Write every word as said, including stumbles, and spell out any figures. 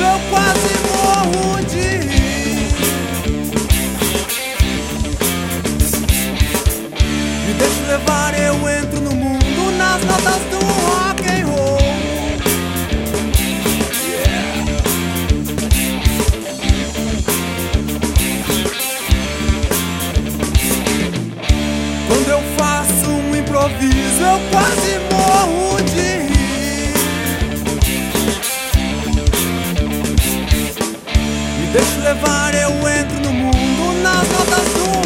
eu quase morro de rir. Me deixo levar, eu entro no mundo nas notas do rock and roll. Quando eu faço um improviso, eu quase morro de rir. Me deixo levar, eu entro no mundo nas notas do